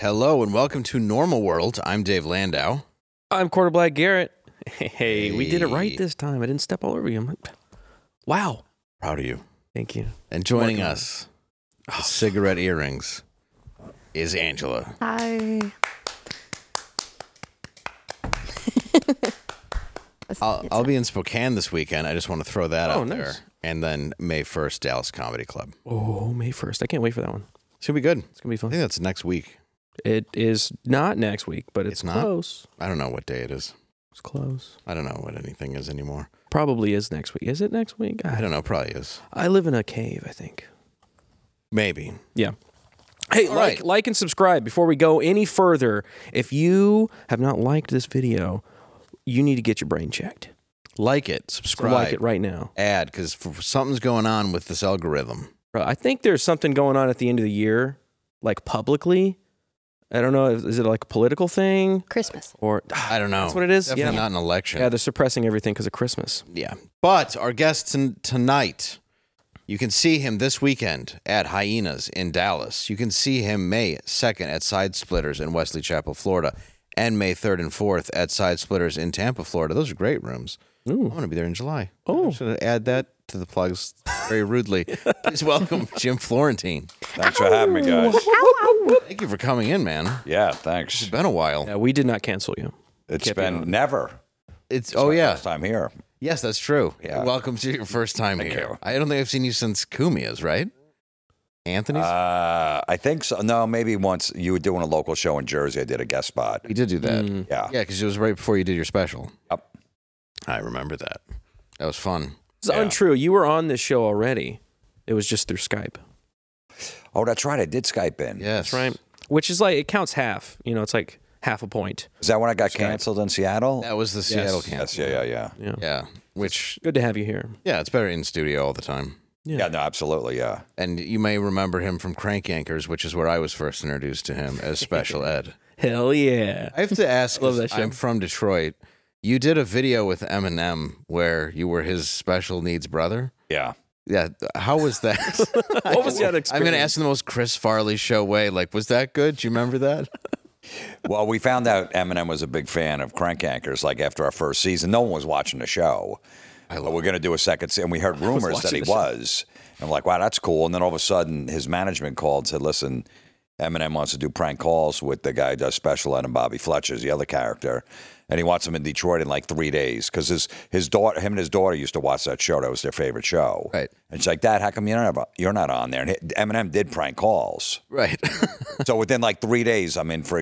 Hello and welcome to Normal World. I'm Dave Landau. I'm Quarterblack Garrett. Hey, we did it right this time. I didn't step all over you. Wow. Proud of you. Thank you. And joining us, with cigarette earrings, is Angela. Hi. I'll be in Spokane this weekend. I just want to throw that out nice. there. And then May 1st, Dallas Comedy Club. Oh, May 1st. I can't wait for that one. It's going to be good. It's going to be I fun. think that's next week. It is not next week, but it's not? close. I don't know what day it is. It's close. I don't know what anything is anymore. Probably is next week. Is it next week? I don't know. Probably is. I live in a cave, I think. Maybe. Yeah. Hey, like and subscribe before we go any further. If you have not liked this video, you need to get your brain checked. Like it. Subscribe. So like it right now. Add, because something's going on with this algorithm. I think there's something going on at the end of the year, like publicly. I don't know. Is it like a political thing? Christmas. Or I don't know. That's what it is? Definitely Yeah. not an election. Yeah, they're suppressing everything because of Christmas. Yeah. But our guest tonight, you can see him this weekend at Hyenas in Dallas. You can see him May 2nd at Side Splitters in Wesley Chapel, Florida, and May 3rd and 4th at Side Splitters in Tampa, Florida. Those are great rooms. Ooh. I'm going to be there in July. Oh. I'm just going to add that to the plugs very rudely. Please welcome Jim Florentine. Thanks for having me, guys. Thank you for coming in, man. Yeah, thanks. It's been a while. Yeah, we did not cancel you. It's Kept you been on. never. It's my yeah. First time here. Yes, that's true. Yeah. Welcome to your first time Thank here. you. I don't think I've seen you since Kumia's, right? Anthony's? I think so. No, maybe once you were doing a local show in Jersey. I did a guest spot. You did do that. Yeah. Yeah, because it was right before you did your special. Yep. I remember that. That was fun. It's untrue. You were on this show already. It was just through Skype. Oh, that's right. I did Skype in. Yes. That's right. Which is like, it counts half. You know, it's like half a point. Is that when I got canceled in Seattle? That was the Seattle Yes, cancel. yeah. Yeah. Which, Good to have you here. yeah, it's better in studio all the time. Yeah, no, absolutely, yeah. And you may remember him from Crank Yankers, which is where I was first introduced to him as Special Ed. Hell yeah. I have to ask, Love that 'cause show. I'm from Detroit. You did a video with Eminem where you were his special needs brother. Yeah. Yeah, how was that? What was that I'm experience? going to ask in the most Chris Farley show way. Like, was that good? Do you remember that? Well, we found out Eminem was a big fan of Crank Yankers, like after our first season. No one was watching the show. But we're going to do a second season. And we heard rumors that he was. And I'm like, wow, that's cool. And then all of a sudden, his management called and said, listen, Eminem wants to do prank calls with the guy who does Special Ed and Bobby Fletcher's the other character. And he wants him in Detroit in like 3 days because his daughter, him and his daughter used to watch that show. That was their favorite show. Right. And she's like, Dad, how come you're not on there? And Eminem did prank calls. Right. So within like 3 days, I'm in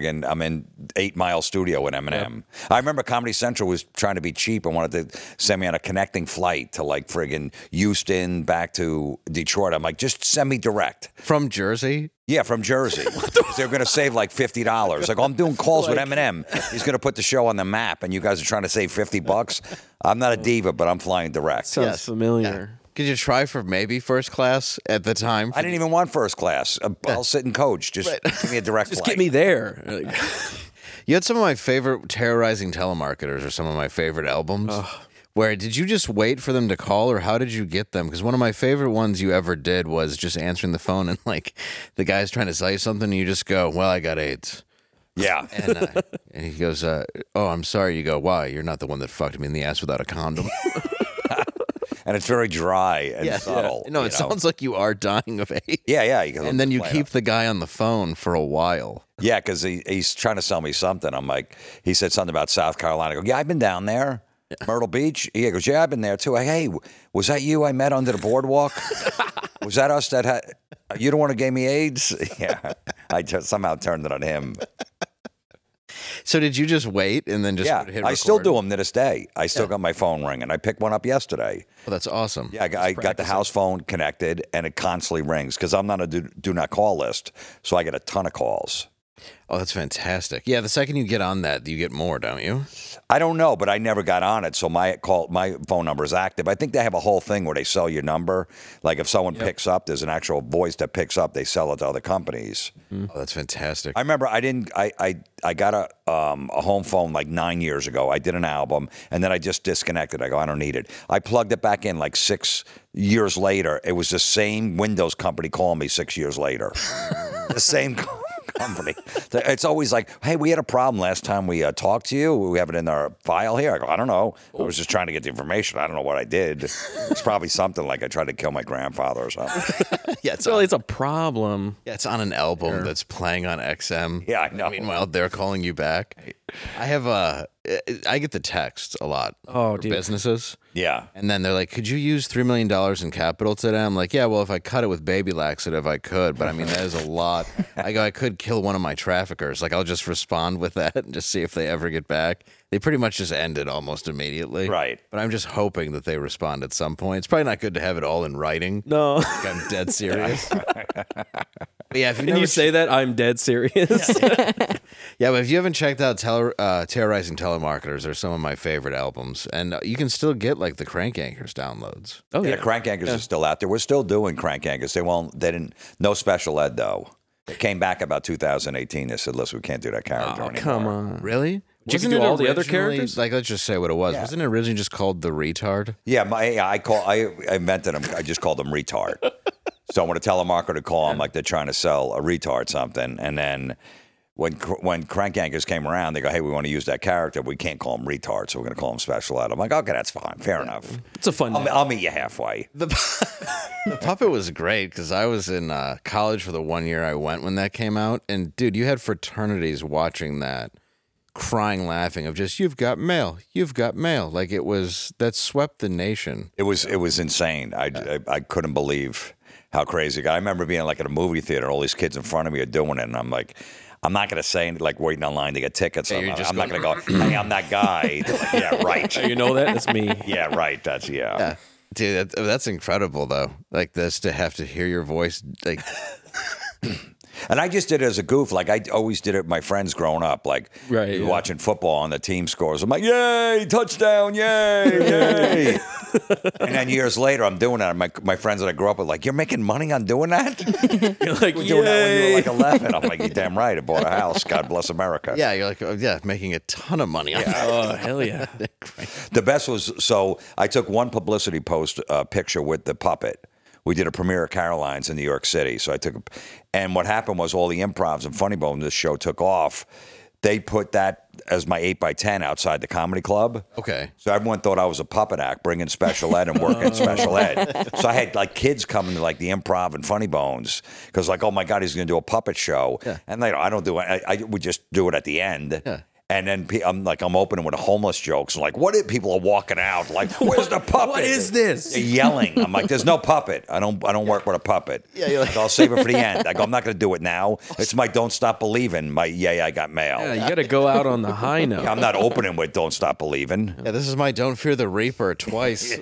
8 Mile studio with Eminem. Yep. I remember Comedy Central was trying to be cheap and wanted to send me on a connecting flight to like friggin' Houston back to Detroit. I'm like, just send me direct. From Jersey? Yeah, from Jersey. They're going to save like $50. Like, I'm doing calls with Eminem. He's going to put the show on the map, and you guys are trying to save $50. I'm not a diva, but I'm flying direct. Sounds familiar. Could you try for maybe first class at the time? I didn't even want first class. I'll sit and coach. Just give me a direct Just flight. get me there. You had some of my favorite terrorizing telemarketers or some of my favorite albums. Where did you just wait for them to call or how did you get them? Because one of my favorite ones you ever did was just answering the phone and like the guy's trying to sell you something and you just go, well, I got AIDS. Yeah. And he goes, oh, I'm sorry. You go, why? You're not the one that fucked me in the ass without a condom. And it's very dry and subtle. No, it sounds like you are dying of AIDS. Yeah. And then you keep the guy on the phone for a while. Yeah, because he's trying to sell me something. I'm like, he said something about South Carolina. I go, yeah, I've been down there. Myrtle Beach? He goes, yeah, I've been there too. Hey, was that you I met under the boardwalk? Was that us that had, you the one who gave me AIDS? Yeah, I just somehow turned it on him. So did you just wait and then just hit record? I still do them to this day. I still got my phone ringing. I picked one up yesterday. Oh, that's awesome. Yeah, I got the house phone connected, and it constantly rings because I'm not a do not call list, so I get a ton of calls. Oh, that's fantastic. Yeah, the second you get on that, you get more, don't you? I don't know, but I never got on it, so my phone number is active. I think they have a whole thing where they sell your number. Like if someone picks up, there's an actual voice that picks up. They sell it to other companies. Oh, that's fantastic. I remember I got a home phone like 9 years ago. I did an album, and then I just disconnected. I go, I don't need it. I plugged it back in like 6 years later. It was the same Windows company calling me 6 years later. The same company. It's always like, hey, we had a problem last time we talked to you. We have it in our file here. I go, I don't know. I was just trying to get the information. I don't know what I did. It's probably something like I tried to kill my grandfather or something. Yeah, It's a problem. Yeah, it's on an album that's playing on XM. Yeah, I know. Meanwhile, they're calling you back. I get the text a lot. Oh, for dude. businesses. Yeah. And then they're like, could you use $3 million in capital today? I'm like, yeah, well, if I cut it with baby laxative, I could. But I mean, that is a lot. I go, I could kill one of my traffickers. Like, I'll just respond with that and just see if they ever get back. They pretty much just ended almost immediately. Right. But I'm just hoping that they respond at some point. It's probably not good to have it all in writing. No. Like, I'm dead serious. But yeah, if And you say that, I'm dead serious. Yeah, but if you haven't checked out Terrorizing Telemarketers, they're some of my favorite albums. And you can still get like the Crank Anchors downloads. Oh, Yeah, Crank Anchors are still out there. We're still doing Crank Anchors. They didn't, no special ed though. It came back about 2018. They said, listen, we can't do that character anymore. Come on. Really? But you can Wasn't do it all the other originally- characters? Like, let's just say what it was. Yeah. Wasn't it originally just called The Retard? Yeah, I invented them. I just called them retard. So when a telemarketer call them, like they're trying to sell a retard something, and then when Crank Anchors came around, they go, hey, we want to use that character. We can't call him retard, so we're going to call him special ed. I'm like, okay, that's fine. Fair enough. It's a fun name. I'll meet you halfway. The puppet was great because I was in college for the 1 year I went when that came out. And, dude, you had fraternities watching that, crying, laughing of just, you've got mail. You've got mail. Like, that swept the nation. It was insane. I couldn't believe how crazy it got. I remember being like at a movie theater, all these kids in front of me are doing it, and I'm like, I'm not going to say anything, like waiting online to get tickets. Yeah, you're just I'm not going to go, hey, I'm that guy. They're like, yeah, right. You know that? That's me. Yeah, right. That's, Yeah. Dude, that's incredible, though. Like, this to have to hear your voice, like... And I just did it as a goof. Like, I always did it with my friends growing up. Like, Right, yeah. watching football and the team scores. I'm like, yay, touchdown, yay, yay. And then years later, I'm doing that. My friends that I grew up with, like, you're making money on doing that? You're like, You were doing that when you were like yay. 11. I'm like, you're damn right. I bought a house. God bless America. Yeah, you're like, oh, yeah, making a ton of money on that. Oh, hell yeah. The best was, so I took one publicity post picture with the puppet. We did a premiere at Caroline's in New York City. So I took, and what happened was all the improvs and Funny Bone, this show took off. They put that as my 8x10 outside the comedy club. Okay. So everyone thought I was a puppet act, bringing special ed and working special ed. So I had like kids coming to like the improv and Funny Bones because like, oh my God, he's going to do a puppet show. Yeah. And I don't do it. I would just do it at the end. Yeah. And then I'm opening with a homeless jokes. Like, what if people are walking out? Like, where's the puppet? What is this? They're yelling. I'm like, there's no puppet. I don't work with a puppet. Yeah, you're like- I'll save it for the end. I go, I'm not going to do it now. It's my Don't Stop Believing. My I got mail. Yeah, you got to go out on the high note. I'm not opening with Don't Stop Believing. Yeah, this is my Don't Fear the Reaper twice.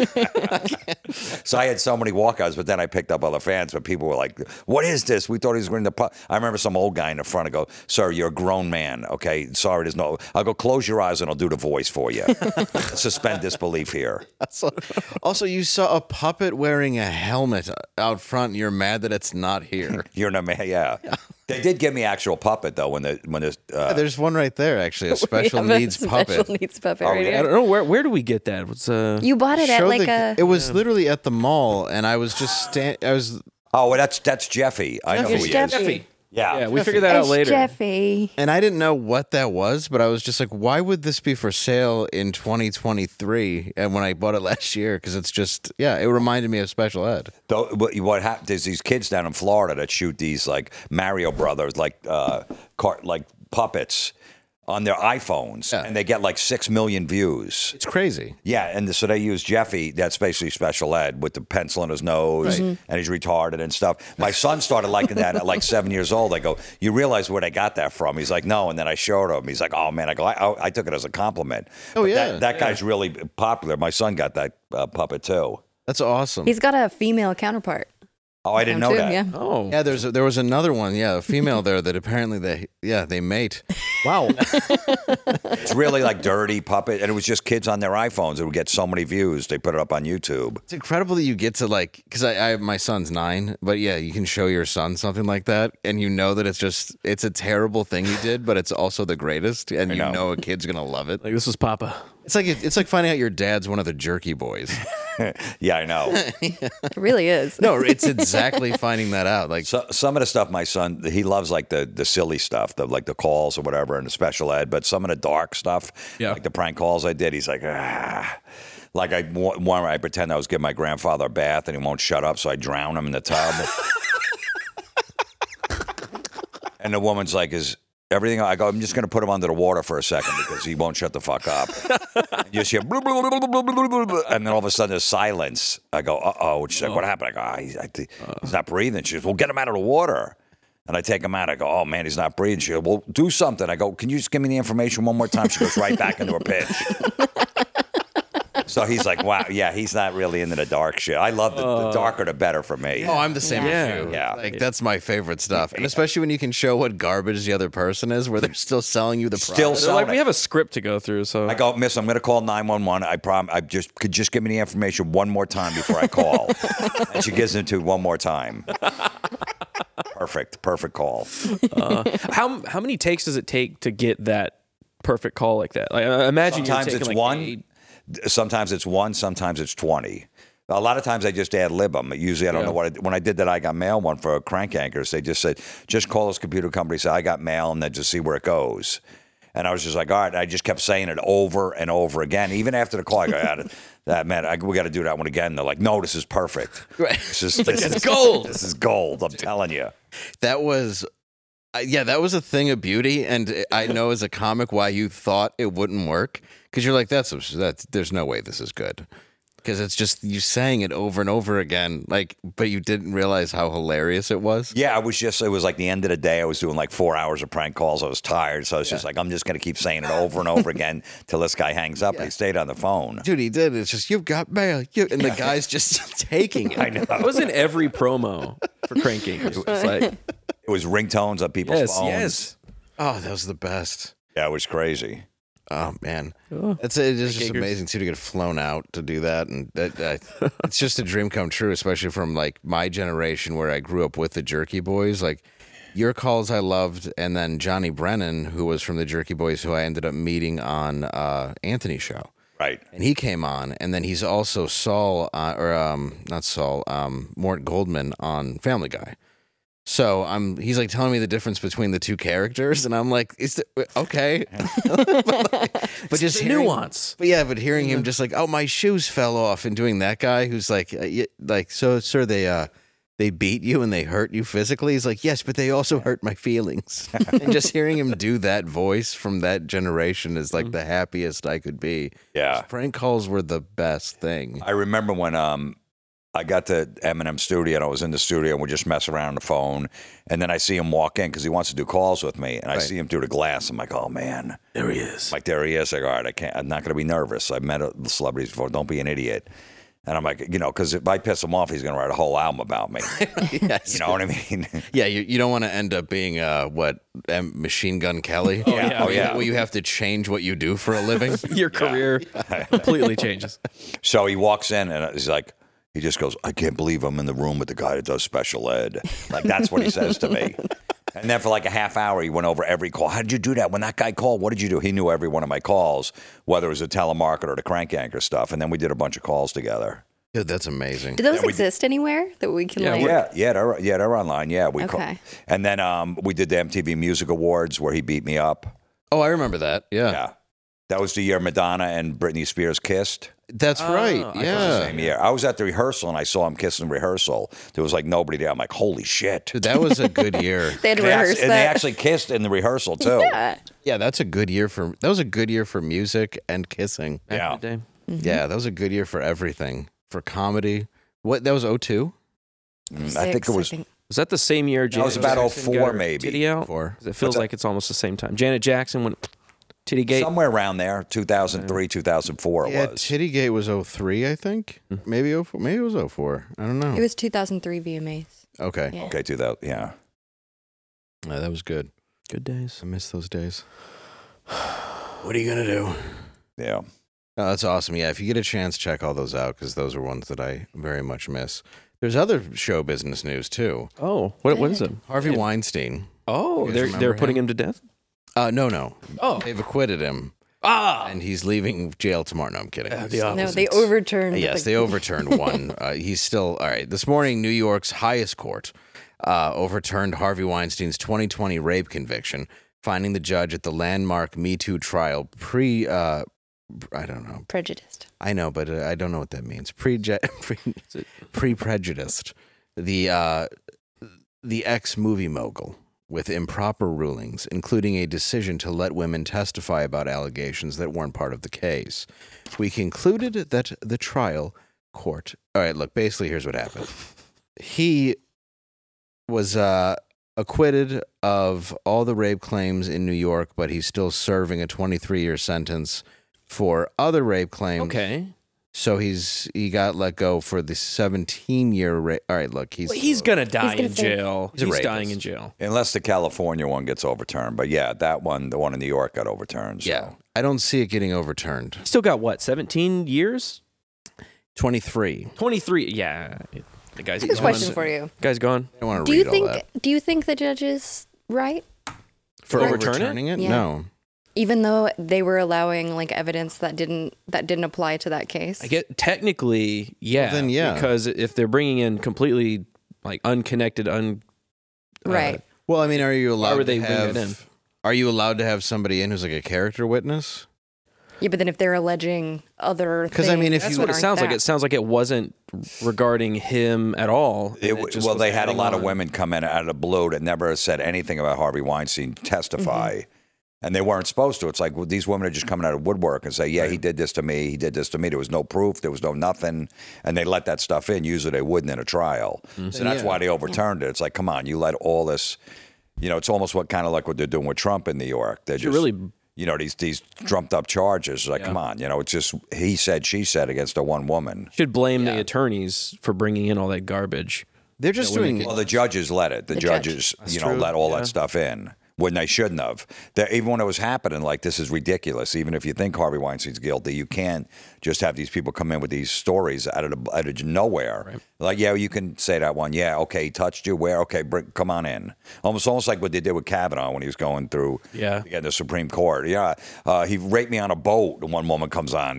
So I had so many walkouts, but then I picked up other fans. But people were like, "What is this? We thought he was going to." I remember some old guy in the front. I go, "Sir, you're a grown man. Okay, sorry, there's no." I'll go, "Close your eyes and I'll do the voice for you." Suspend disbelief here. Also, you saw a puppet wearing a helmet out front. And you're mad that it's not here. You're no man. Yeah. They did give me actual puppet though when There's one right there, actually, a special We have needs a puppet. Special needs puppet Oh, right yeah. I here. don't know where do we get that? What's You bought it at Showed like the- It was literally at the mall, and I was just I was, Oh, that's Jeffy. I know who It's he is. Jeffy. Yeah. Yeah, we figured that out It's later. Jeffy. and I didn't know what that was, but I was just like, why would this be for sale in 2023? And when I bought it last year, because it's just, yeah, it reminded me of special ed. Though, what happened? There's these kids down in Florida that shoot these like Mario Brothers, like puppets on their iPhones, Yeah. and they get like 6 million views. It's crazy. Yeah, and so they use Jeffy. That's basically special ed with the pencil in his nose, and he's retarded and stuff. My son started liking that at like 7 years old. I go, "You realize where they got that from?" He's like, "No," and then I showed him. He's like, "Oh man," I go, "I took it as a compliment." Oh, But yeah. that guy's really popular. My son got that puppet too. That's awesome. He's got a female counterpart. Oh, I didn't know too, that. Yeah. Oh, Yeah, there was another one, a female there that apparently they mate. wow. It's really like dirty puppet, and it was just kids on their iPhones. It would get so many views. They put it up on YouTube. It's incredible that you get to like, because I my son's 9, but yeah, you can show your son something like that, and you know that it's a terrible thing you did, but it's also the greatest, and you know. know a kid's gonna love it. Like, this is Papa. It's like finding out your dad's one of the Jerky Boys. Yeah, I know. It really is. No, it's exactly finding that out. Like, So, some of the stuff my son, he loves like the silly stuff, like the calls or whatever and the special ed, but some of the dark stuff, like the prank calls I did, he's like, ah. Like I pretend I was giving my grandfather a bath and he won't shut up, so I drown him in the tub. And the woman's like, is everything? I go, I'm just going to put him under the water for a second because he won't shut the fuck up. You just hear, blah, blah, blah, blah, blah, blah, blah, and then all of a sudden there's silence. I go, uh-oh. She's like, what happened? I go, he's not breathing. She goes, well, get him out of the water. And I take him out. I go, oh, man, he's not breathing. She goes, well, do something. I go, can you just give me the information one more time? She goes right back into her pitch. So he's like, wow, yeah, he's not really into the dark shit. I love the darker the better for me. oh, I'm the same as you. Yeah. Like, that's my favorite stuff. And especially when you can show what garbage the other person is, where they're still selling you the product. Still They're like, selling we it. have a script to go through, so I go, miss, I'm going to call 911. I promise. Could just give me the information one more time before I call. And she gives it to one more time. Perfect call. how many takes does it take to get that perfect call like that? Like, imagine Sometimes you're it's taking like one. 8. Sometimes it's 1. Sometimes it's 20. A lot of times I just ad lib them. Usually I don't know what. When I did that I Got Mail one for Crank Anchors, they just said, just call this computer company, say I got mail, and then just see where it goes. And I was just like, all right. I just kept saying it over and over again. Even after the call, I go, that man, we got to do that one again. They're like, no, this is perfect. Right. This is gold. This is gold. I'm telling you. That was, that was a thing of beauty. And I know as a comic why you thought it wouldn't work. Because you're like, there's no way this is good. Because it's just you saying it over and over again, like, but you didn't realize how hilarious it was. Yeah, it was like the end of the day. I was doing like 4 hours of prank calls. I was tired. So I was just like, I'm just going to keep saying it over and over again till this guy hangs up. And he stayed on the phone. Dude, he did. It's just, you've got mail. And the guy's just taking it. I know. It was in every promo for Crank Anchors. It was like, It was ringtones on people's phones. yes. Oh, that was the best. Yeah, it was crazy. Oh man, it's just amazing too to get flown out to do that, and it's just a dream come true, especially from like my generation where I grew up with the Jerky Boys. Like your calls, I loved, and then Johnny Brennan, who was from the Jerky Boys, who I ended up meeting on Anthony's show. Right. And he came on, and then he's also Mort Goldman on Family Guy. So he's like telling me the difference between the two characters, and I'm like, okay, but just nuance. But yeah, but hearing him just like, oh, my shoes fell off, and doing that guy who's like, so sir, they beat you and they hurt you physically. He's like, yes, but they also hurt my feelings. And just hearing him do that voice from that generation is like the happiest I could be. Yeah. Prank calls were the best thing. I remember when I got to Eminem studio and I was in the studio and we're just messing around on the phone. And then I see him walk in because he wants to do calls with me. And I see him through the glass. I'm like, oh, man. There he is. Like, there he is. I go, all right, I'm not going to be nervous. I've met the celebrities before. Don't be an idiot. And I'm like, because if I piss him off, he's going to write a whole album about me. Yes. You know what I mean? Yeah, you don't want to end up being Machine Gun Kelly. Oh, yeah. Well, you have to change what you do for a living. Your career completely changes. So he walks in and he's like, he just goes, I can't believe I'm in the room with the guy that does special ed. Like, that's what he says to me. And then for like a half hour, he went over every call. How did you do that? When that guy called, what did you do? He knew every one of my calls, whether it was a telemarketer or the Crank Anchor stuff. And then we did a bunch of calls together. Dude, that's amazing. Do those exist anywhere that we can like? Yeah, they're online. Yeah, Okay. And then we did the MTV Music Awards where he beat me up. Oh, I remember that. Yeah. That was the year Madonna and Britney Spears kissed. That's right. Yeah. Same year. I was at the rehearsal and I saw him kissing rehearsal. There was like nobody there. I'm like, holy shit. Dude, that was a good year. They had rehearsed and that. they actually kissed in the rehearsal too. Yeah. That was a good year for music and kissing. Back in the day. Mm-hmm. Yeah, that was a good year for everything. For comedy. What, that was 2002? I think it was. Was that the same year? That was about 04 maybe. Titty out? 04. It feels like it's almost the same time. Janet Jackson went Titty Gate. Somewhere around there, 2003, 2004 it was. Tittygate was 03, I think. Maybe 04. Maybe it was 04. I don't know. It was 2003 VMAs. Okay. Yeah. Okay, 2000, yeah. That was good. Good days. I miss those days. What are you going to do? Yeah. Oh, that's awesome. Yeah, if you get a chance, check all those out because those are ones that I very much miss. There's other show business news, too. Oh, what is it? Harvey Weinstein. Oh, You guys they're remember putting him? him to death? No. Oh. They've acquitted him. And he's leaving jail tomorrow. No, I'm kidding. No, they overturned. Yes, they overturned one. He's still all right. This morning, New York's highest court overturned Harvey Weinstein's 2020 rape conviction, finding the judge at the landmark Me Too trial I don't know. Prejudiced. I know, but I don't know what that means. Pre-prejudiced. The ex-movie mogul with improper rulings, including a decision to let women testify about allegations that weren't part of the case. We concluded that the trial court... All right, look, basically here's what happened. He was acquitted of all the rape claims in New York, but he's still serving a 23-year sentence for other rape claims. Okay. So he got let go for the 17-year rape. All right, look, he's gonna die in jail. He's a He's rapist. dying in jail. Unless the California one gets overturned. But yeah, the one in New York got overturned. So. Yeah, I don't see it getting overturned. Still got what? 17 years? 23. 23. Yeah. The guy's I have a gone. question for you. Guy's gone. I don't want to Do read you all that. think? Do you think the judge is right? For overturn it? overturning it? Yeah. No. Even though they were allowing like evidence that didn't apply to that case. I get technically, yeah. Well, then, yeah. Because if they're bringing in completely like unconnected, Right. Well, I mean, are you allowed would they to bring have? that in? Are you allowed to have somebody in who's like a character witness? Yeah, but then if they're alleging other 'Cause, I mean, if That's you- what it aren't sounds like. that. It sounds like it wasn't regarding him at all. They had a adding lot of on. women come in out of the blue that never said anything about Harvey Weinstein testify. And they weren't supposed to. It's like, well, these women are just coming out of woodwork and say, yeah, he did this to me. He did this to me. There was no proof. There was no nothing. And they let that stuff in. Usually they wouldn't in a trial. So that's why they overturned it. It's like, come on, you let all this, it's almost what they're doing with Trump in New York. They're just, really- these trumped up charges. It's like, come on, it's just he said, she said against a one woman. Should blame the attorneys for bringing in all that garbage. They're just doing. Well, the judges let it. The judges, true. let all Yeah. that stuff in when they shouldn't have. Even when it was happening, like, this is ridiculous. Even if you think Harvey Weinstein's guilty, you can't just have these people come in with these stories out of nowhere. Right. Like, yeah, you can say that one. Yeah, okay, he touched you. Where? Okay, come on in. Almost like what they did with Kavanaugh when he was going through the Supreme Court. Yeah, he raped me on a boat. And one woman comes on.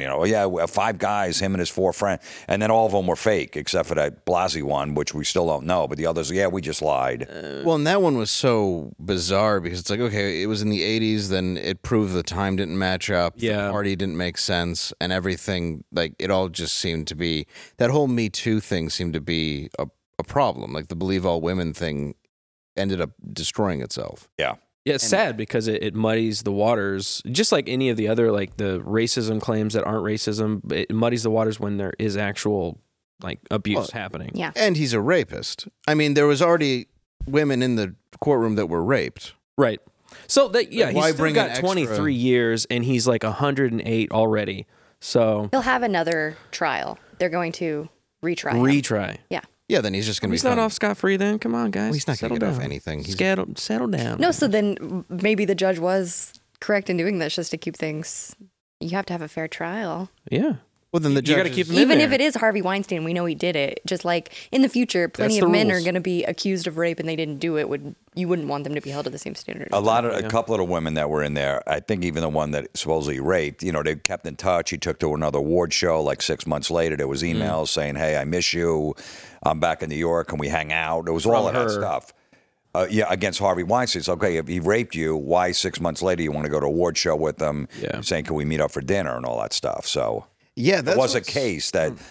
5 guys, him and his 4 friends, and then all of them were fake except for that Blasey one, which we still don't know. But the others, yeah, we just lied. Well, and that one was so bizarre because it's like, okay, it was in the 80s, then it proved the time didn't match up. Yeah. The party didn't make sense, and everything, like, it all just seemed to be, that whole Me Too thing seemed to be a problem. Like, the Believe All Women thing ended up destroying itself. Yeah. Yeah, it's sad because it muddies the waters, just like any of the other, like the racism claims that aren't racism. It muddies the waters when there is actual like abuse happening. Yeah. And he's a rapist. I mean, there was already women in the courtroom that were raped. Right. So that Like, he's why still bring got an 23 extra- years and he's like 108 already. So He'll have another trial. They're going to retry. him. retry. Yeah. Yeah, then he's just going to be He's not off scot free then. Come on, guys. Well, he's not gonna Settle get off down. anything. He's- Settle down. No, so then maybe the judge was correct in doing this just to keep things. You have to have a fair trial. Yeah. Well, then the You gotta judge keep is- him in Even if there. it is Harvey Weinstein, we know he did it. Just like in the future, plenty That's of the men are rules. going to be accused of rape and they didn't do it. You wouldn't want them to be held to the same standard. A couple of the women that were in there, I think even the one that supposedly raped, they kept in touch. He took to another award show like 6 months later. There was emails saying, hey, I miss you. I'm back in New York. Can we hang out? There was all of that her. stuff. Against Harvey Weinstein. It's okay, if he raped you, why 6 months later you want to go to an award show with him saying, can we meet up for dinner and all that stuff? So Yeah, there was a case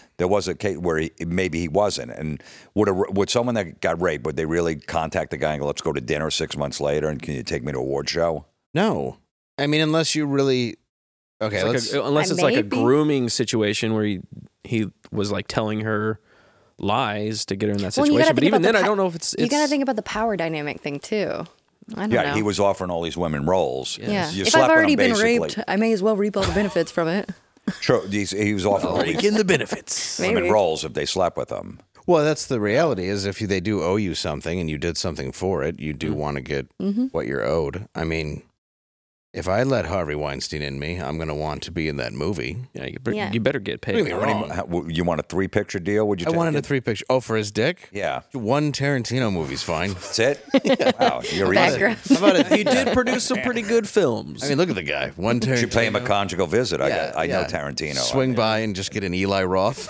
where maybe he wasn't. And would someone that got raped, would they really contact the guy and go, let's go to dinner 6 months later and can you take me to an award show? No. I mean, unless you really... Okay, Unless it's like a Maybe. grooming situation where he was like telling her lies to get her in that Well, you situation. gotta But think even about the then, I don't know if it's You got to think about the power dynamic thing too. I don't know. He was offering all these women roles. Yeah. You If slept I've with already him, been basically. raped, I may as well reap all the benefits from it. Sure, he was offering all these the benefits. women Maybe. roles if they slept with him. Well, that's the reality is if they do owe you something and you did something for it, you do want to get what you're owed. I mean, If I let Harvey Weinstein in me, I'm going to want to be in that movie. Yeah, Yeah. you better get paid. Don't get me wrong. You want a 3-picture deal? Would you? I take wanted it? a 3-picture. Oh, for his dick? Yeah. One Tarantino movie's fine. That's it. Wow, you're easy. Background. How about it? He did produce some pretty good films. I mean, look at the guy. One Tarantino. You should pay him a conjugal visit. I know Tarantino. Swing by and just get an Eli Roth.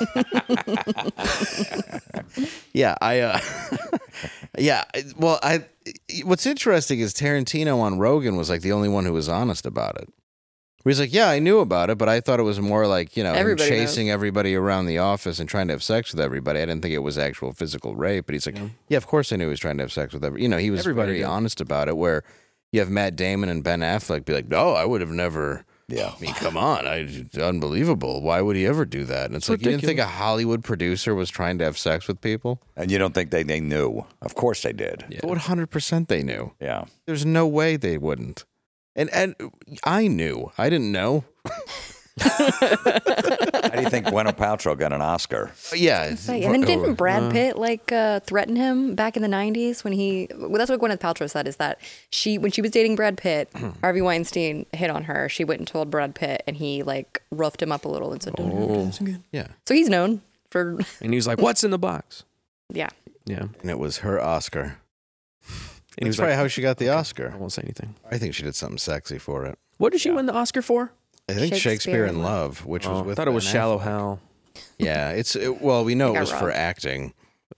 Well, what's interesting is Tarantino on Rogan was like the only one who was honest about it. Where he's like, yeah, I knew about it, but I thought it was more like, him Everybody chasing everybody around the office and trying to have sex with everybody. I didn't think it was actual physical rape, but he's like, yeah, of course I knew he was trying to have sex with everybody. He was Everybody very did. honest about it, where you have Matt Damon and Ben Affleck be like, no, I would have never. Yeah. I mean, come on. Unbelievable. Why would he ever do that? And it's like, you didn't think a Hollywood producer was trying to have sex with people? And you don't think they knew? Of course they did. Yeah. But 100% they knew. Yeah. There's no way they wouldn't. And I knew. I didn't know. How do you think Gwyneth Paltrow got an Oscar? Yeah. And then didn't Brad Pitt threaten him back in the 90s when that's what Gwyneth Paltrow said, is that when she was dating Brad Pitt, Harvey Weinstein hit on her. She went and told Brad Pitt, and he roughed him up a little and said, don't ever do this again. Yeah. So he's known for, and he was like, "What's in the box?" yeah. Yeah, And it was her Oscar. and he That's was probably like, how she got the "I Oscar. won't say anything." I think she did something sexy for it. What did she win the Oscar for? I think Shakespeare in in Love, which was I with thought it was Ben Shallow Affleck. Hal. Yeah, well, we know I it got was for robbed. acting.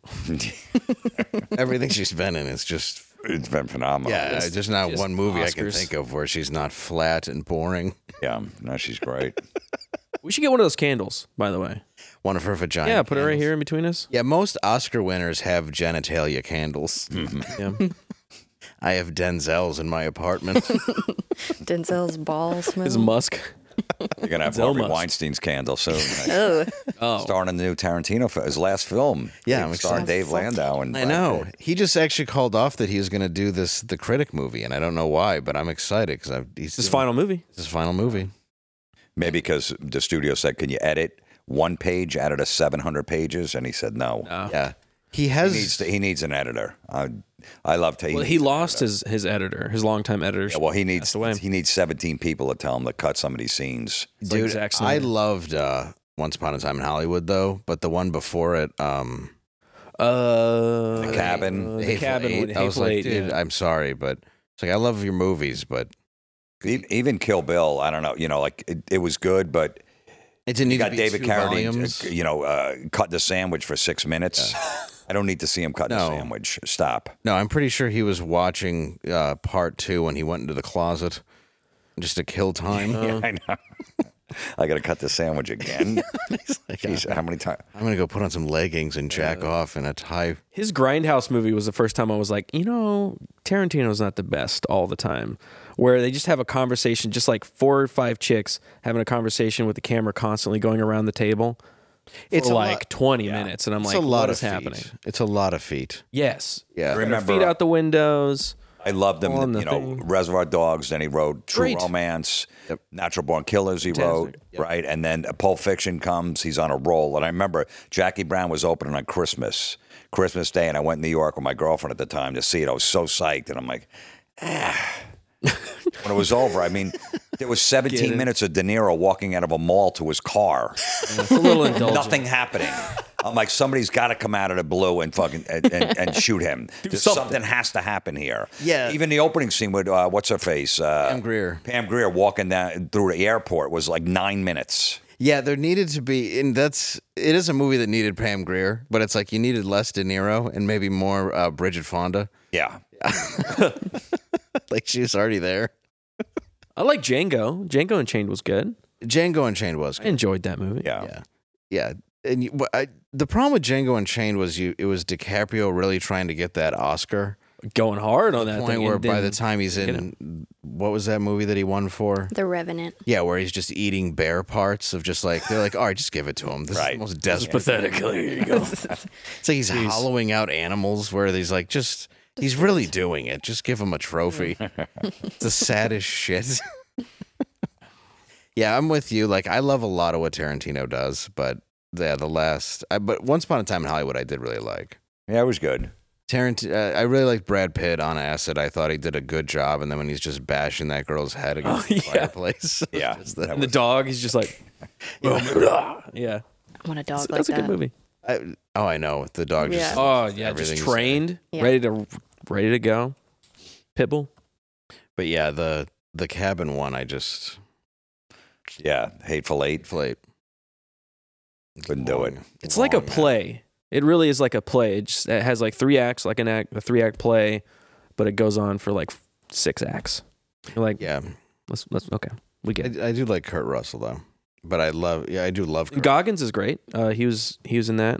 Everything she's been in is just, It's been phenomenal. yeah, there's not just one movie I can Oscars. think of where she's not flat and boring. Yeah. No, she's great. We should get one of those candles, by the way. One of her vagina. Yeah, put it right candles. here in between us. Yeah, most Oscar winners have genitalia candles. Yeah. I have Denzel's in my apartment. Denzel's ball smell. His musk. You're going to have Zell Harvey must. Weinstein's candle soon. Oh, Oh, Starring in the new Tarantino film, his last film. Yeah, I'm starring excited. Dave Landau. And I know. He just actually called off that he was going to do the Critic movie, and I don't know why, but I'm excited because he's his final movie. It's his final movie. Maybe because the studio said, can you edit one page out of the 700 pages? And he said no. Yeah, he has. He needs an editor. I love to. Well, he lost his editor, his longtime editor. Yeah, well, he passed away. needs 17 people to tell him to cut some of these scenes. It's like Dude, Zack I Snyder. loved Once Upon a Time in Hollywood, though, but the one before it, The The Cabin. The Hateful Cabin. Eight, with I was Hateful like, Eight, dude, yeah. I'm sorry, but it's like I love your movies, but Even Kill Bill, I don't know. Like it was good, but it didn't need you to got be David 2 Carradine, volumes. cut the sandwich for 6 minutes. I don't need to see him cut the No. sandwich. Stop. No, I'm pretty sure he was watching part 2 when he went into the closet just to kill time. Yeah, I know. I got to cut the sandwich again. He's like, Jeez, how many times? I'm gonna go put on some leggings and jack off in a tie. His Grindhouse movie was the first time I was like, Tarantino's not the best all the time. Where they just have a conversation, just like 4 or 5 chicks having a conversation with the camera constantly going around the table. It's for a like lot- 20 minutes, and I'm It's like, a lot what of is feet. happening? It's a lot of feet. Yes. Yeah. Put Remember- her feet out the windows. I loved him. On the thing. Reservoir Dogs. Then he wrote True Great. Romance, Yep. Natural Born Killers. He wrote right, and then Pulp Fiction comes. He's on a roll. And I remember Jackie Brown was opening on Christmas Day, and I went to New York with my girlfriend at the time to see it. I was so psyched, and I'm like, When it was over, I mean, there was 17 minutes of De Niro walking out of a mall to his car. It's a little indulgent. Nothing happening. I'm like, somebody's got to come out of the blue and fucking and shoot him. Something has to happen here. Yeah. Even the opening scene with what's her face, Pam Grier. Pam Grier walking down through the airport was like 9 minutes. Yeah, there needed to be, and it is a movie that needed Pam Grier, but it's like you needed less De Niro and maybe more Bridget Fonda. Yeah. Like she was already there. I like Django. Django Unchained was good. Django Unchained was I good. enjoyed that movie. Yeah. Yeah. And the problem with Django Unchained was it was DiCaprio really trying to get that Oscar. Going hard on that Point thing. where and by the didn't time he's get in, what was that movie that he won for? The Revenant. Yeah, where he's just eating bear parts of just like, they're like, all right, just give it to him. This is Right. the most desperate. pathetic. There you go. It's like he's hollowing out animals where he's like, he's really doing it. Just give him a trophy. It's the saddest shit. Yeah, I'm with you. Like, I love a lot of what Tarantino does, but but Once Upon a Time in Hollywood, I did really like. Yeah, it was good. I really like Brad Pitt on Acid. I thought he did a good job, and then when he's just bashing that girl's head against the fireplace, Yeah. And the dog, he's just like, yeah. I want a dog like That's a that. good movie. I know the dog. Yeah. Just, Oh yeah, just everything's- trained, Yeah. ready to go. Pitbull. But yeah, the cabin one, I just Yeah, Hateful Eight. flate. Couldn't do it. It's like a play. It really is like a play. It has like 3 acts, like a 3-act play, but it goes on for like 6 acts. You're like, Yeah, let's okay, we get it. I do like Kurt Russell though, but I do love Kurt. Goggins is great. He was in that.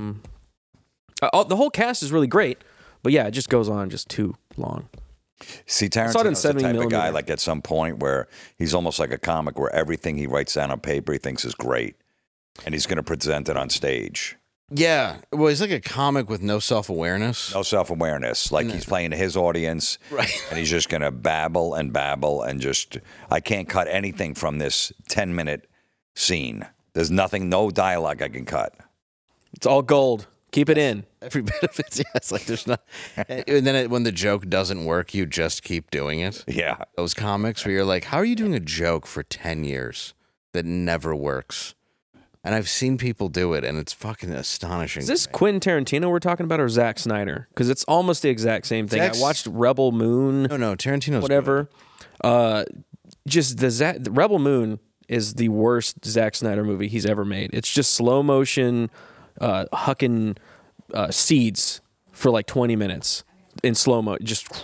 The whole cast is really great, but yeah, it just goes on just too long. See, saw it in Tarantino's the 70 type of guy, millimeter. like at some point where he's almost like a comic where everything he writes down on paper he thinks is great. And he's going to present it on stage. Yeah, well, he's like a comic with no self-awareness. No self-awareness. Like he's playing to his audience. Right. And he's just going to babble and just, I can't cut anything from this 10-minute scene. There's nothing, no dialogue I can cut. It's all gold. Keep it in. Every bit of it. Yeah, it's like there's not. And then when the joke doesn't work, you just keep doing it. Yeah. Those comics where you're like, how are you doing a joke for 10 years that never works? And I've seen people do it, and it's fucking astonishing. Is this Quentin Tarantino we're talking about, or Zack Snyder? Because it's almost the exact same thing. I watched Rebel Moon. No, Tarantino's whatever. Just the Rebel Moon is the worst Zack Snyder movie he's ever made. It's just slow motion, hucking seeds for like 20 minutes in slow mo. Just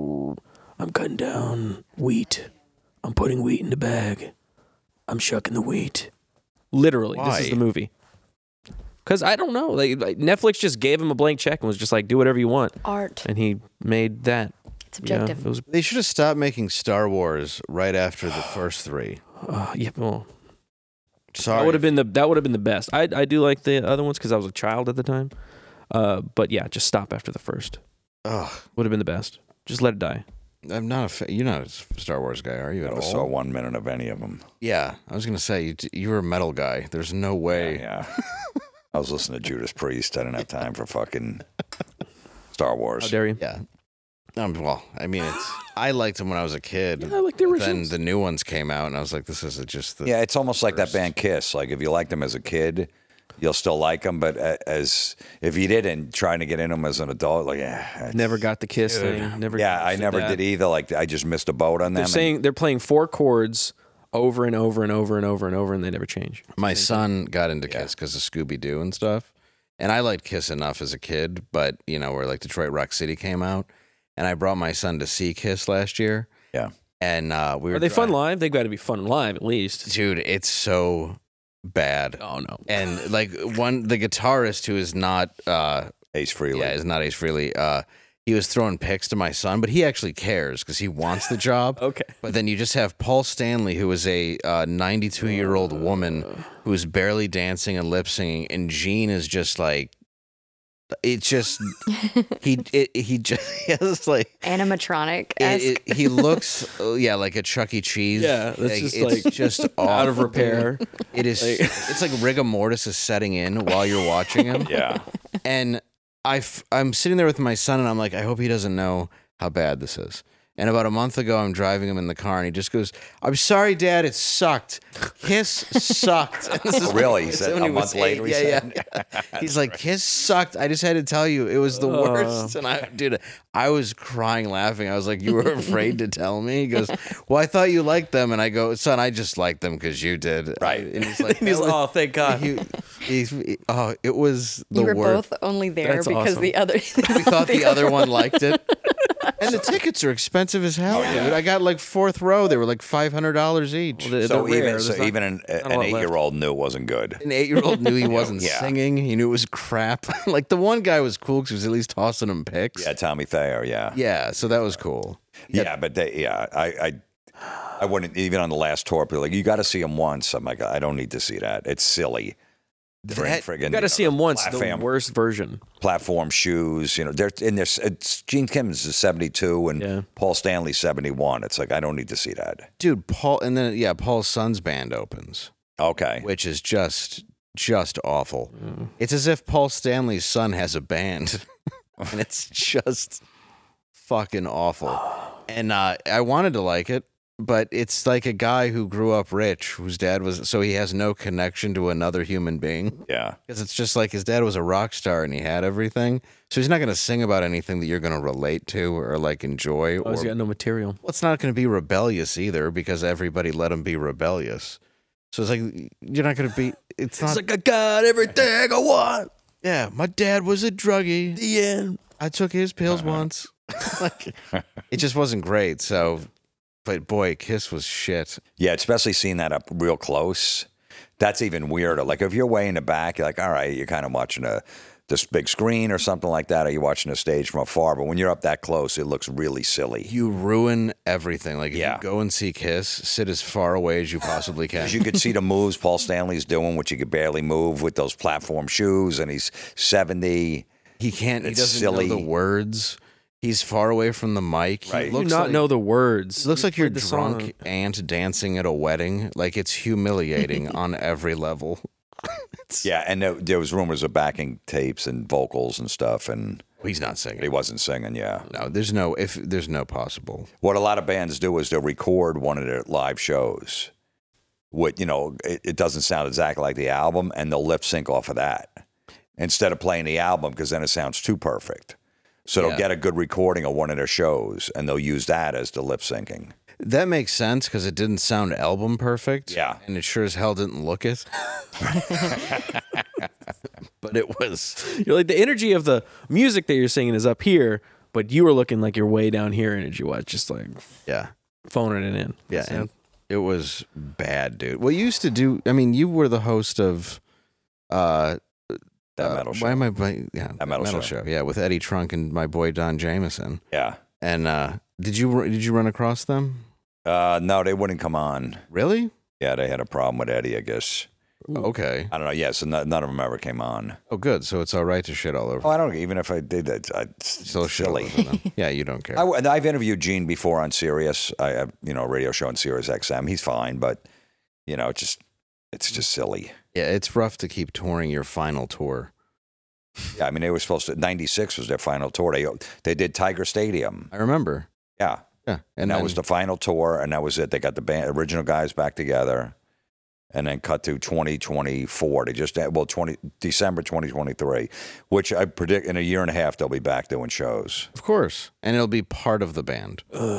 I'm cutting down wheat. I'm putting wheat in the bag. I'm shucking the wheat. Literally, Why? this is the movie. Because I don't know. Like Netflix just gave him a blank check and was just like, do whatever you want. Art. And he made that. It's objective. Yeah, it was. They should have stopped making Star Wars right after the first 3. Yeah, well, Sorry. that would have been the best. I do like the other ones because I was a child at the time. But yeah, just stop after the first. Ugh, Would have been the best. Just let it die. I'm not you're not a Star Wars guy, are you? At Never all? saw 1 minute of any of them. Yeah, I was gonna say you're a metal guy. There's no way. Yeah. I was listening to Judas Priest. I didn't have time for fucking Star Wars. How dare you? Yeah. Well, I mean, I liked them when I was a kid. Yeah, I like the Then originals. the new ones came out, and I was like, this is just the. Yeah, it's almost like that band Kiss. Like if you liked them as a kid, you'll still like them. But as if you didn't, trying to get in them as an adult, like Never got the Kiss thing. Never. Yeah, I understood never that. did either. Like I just missed a boat on them. They're saying they're playing 4 chords over and over and over and over and over, and they never change. My son got into Kiss because of Scooby Doo and stuff, and I liked Kiss enough as a kid. But where like Detroit Rock City came out, and I brought my son to see Kiss last year. Yeah. And we were. Are they fun live? They've got to be fun live at least. Dude, it's so bad. Oh no. And like the guitarist who is not Ace Frehley. Yeah, is not Ace Frehley. He was throwing pics to my son, but he actually cares because he wants the job. Okay. But then you just have Paul Stanley, who is a 92-year-old woman who's barely dancing and lip singing, and Gene is just like, it's just he has like Animatronic. he looks like a Chuck E. Cheese. Yeah, that's just it's like just out awful. of repair. It is. It's like rigor mortis is setting in while you're watching him. Yeah. And I'm sitting there with my son, and I'm like, I hope he doesn't know how bad this is. And about a month ago, I'm driving him in the car, and he just goes, "I'm sorry, Dad, it sucked. Kiss sucked." And this is Really? like- He said when a he was month later, he 8. Yeah. He's like, "Kiss sucked. I just had to tell you, it was the worst." And I was crying, laughing. I was like, "You were afraid to tell me?" He goes, "Well, I thought you liked them." And I go, "Son, I just liked them because you did." Right. And he's like, And he's like, "Oh, thank God." It was the you were worst. both only there That's because awesome. the other. We thought the other one liked it. And the tickets are expensive as hell, dude. I got like 4th row. They were like $500 each. They're So rare. even There's not- even an a lot left. 8-year-old knew it wasn't good. An 8-year-old knew he wasn't Yeah. singing. He knew it was crap. Like the one guy was cool because he was at least tossing him picks. Yeah, Tommy Thayer. Yeah. Yeah, so that was cool. Yeah, but I wouldn't even on the last tour. Be like, you got to see him once. I'm like, I don't need to see that. It's silly. You got to see him once. The worst version. Platform shoes. They're in this. It's Gene Simmons is 72 and Paul Stanley's 71. It's like I don't need to see that. Dude, Paul's son's band opens, Okay. which is just awful. It's as if Paul Stanley's son has a band. and it's just fucking awful. And I wanted to like it, but it's like a guy who grew up rich, whose dad was, so he has no connection to another human being. Yeah. Because it's just like his dad was a rock star and he had everything. So he's not going to sing about anything that you're going to relate to or like enjoy. Oh, he's got no material. Well, it's not going to be rebellious either because everybody let him be rebellious. So it's like, you're not going to be, it's like I got everything I want. Yeah, my dad was a druggie. The end. I took his pills once. Like, it just wasn't great. So, but boy, Kiss was shit. Yeah, especially seeing that up real close. That's even weirder. Like if you're way in the back, you're like, all right, you're kind of watching this big screen or something like that, or you're watching a stage from afar. But when you're up that close, it looks really silly. You ruin everything. Like if Yeah. you go and see Kiss, sit as far away as you possibly can. Because you could see the moves Paul Stanley's doing, which he could barely move with those platform shoes, and he's 70. He can't. He It's doesn't silly. know the words. He's far away from the mic. Right. He You do looks not like, know the words. It looks You like you're played the drunk song. and dancing at a wedding. Like it's humiliating on every level. Yeah, and there was rumors of backing tapes and vocals and stuff, and He's not he singing. wasn't singing. Yeah. No, there's no possible. What a lot of bands do is they'll record one of their live shows. What it doesn't sound exactly like the album, and they'll lip sync off of that instead of playing the album because then it sounds too perfect. So they'll Yeah. get a good recording of one of their shows, and they'll use that as the lip syncing. That makes sense because it didn't sound album perfect. Yeah. And it sure as hell didn't look it. But it was. You're like the energy of the music that you're singing is up here, but you were looking like you're way down here energy wise, just like Yeah. phoning it in. Yeah. So- And it was bad, dude. Well, you used to do, I mean, you were the host of. That metal show. Why am I? Yeah, That metal show. Yeah, with Eddie Trunk and my boy Don Jameson. Yeah. And did you run across them? No, they wouldn't come on. Really? Yeah, they had a problem with Eddie, I guess. Okay. I don't know. Yeah, so none of them ever came on. Oh, good. So it's all right to shit all over. Oh, I don't. Even if I did that, it's Still shit all silly. over them. Yeah, you don't care. I've interviewed Gene before on Sirius. I have, a radio show on Sirius XM. He's fine, but it's just silly. Yeah, it's rough to keep touring your final tour. Yeah, I mean, they were supposed to. 96 was their final tour. They did Tiger Stadium. I remember. Yeah, Yeah, and that was the final tour, and that was it. They got the original guys back together, and then cut to 2024. They just December 2023, which I predict in a year and a half they'll be back doing shows. Of course, and it'll be part of the band.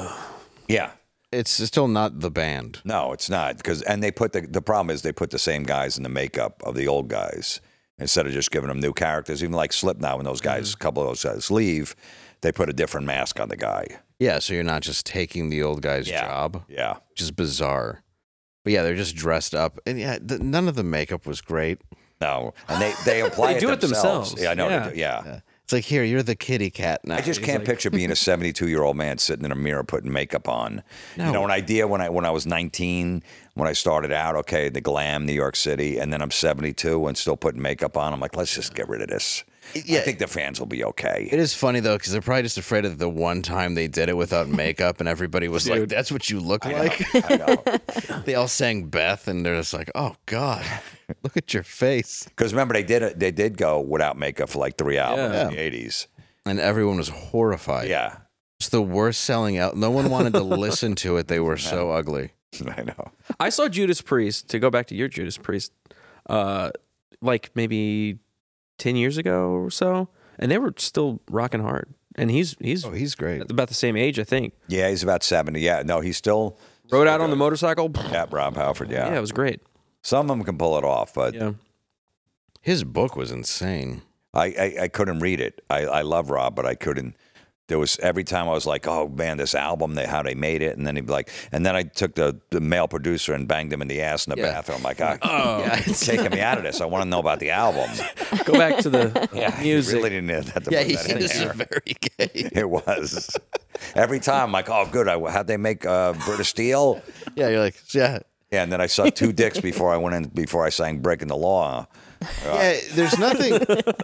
Yeah. It's still not the band. No, it's not and they put the problem is they put the same guys in the makeup of the old guys instead of just giving them new characters. Even like Slipknot, when those guys, a couple of those guys leave, they put a different mask on the guy. Yeah, so you're not just taking the old guy's job, Yeah, which is bizarre. But yeah, they're just dressed up, and yeah, none of the makeup was great. no, and they apply They do it themselves. Yeah, I know. Yeah. They do, yeah. It's like, here, you're the kitty cat now. I just can't picture being a 72-year-old man sitting in a mirror putting makeup on. No. An idea when I was 19, when I started out, okay, the glam, New York City, and then I'm 72 and still putting makeup on. I'm like, let's just get rid of this. Yeah. I think the fans will be okay. It is funny though, because they're probably just afraid of the one time they did it without makeup, and everybody was like, "That's what you look like." I know. They all sang Beth, and they're just like, "Oh God, look at your face." Because remember, they did go without makeup for like 3 albums Yeah. in the 80s. And everyone was horrified. Yeah, It's the worst selling out. No one wanted to listen to it. They were so ugly. I know. I saw Judas Priest, to go back to your Judas Priest, like maybe 10 years ago or so, and they were still rocking hard. And he's Oh, he's great. about the same age, I think. Yeah, he's about 70. Yeah, no, he's still. Rode out on the motorcycle. Yeah, Rob Halford, yeah. Yeah, it was great. Some of them can pull it off, but Yeah. His book was insane. I couldn't read it. I love Rob, but I couldn't. There was every time I was like, oh man, this album, how they made it, and then he'd be like, and then I took the male producer and banged him in the ass in the Yeah. bathroom. Like, it's taking me out of this. I want to know about the album. Go back to the music. You really didn't have to Yeah, put that in this is there. very gay. It was. Every time, I'm like, oh, good. How'd they make British Steel? Yeah, you're like, yeah. Yeah, and then I sucked 2 dicks before I went in, before I sang Breaking the Law. Yeah, there's nothing.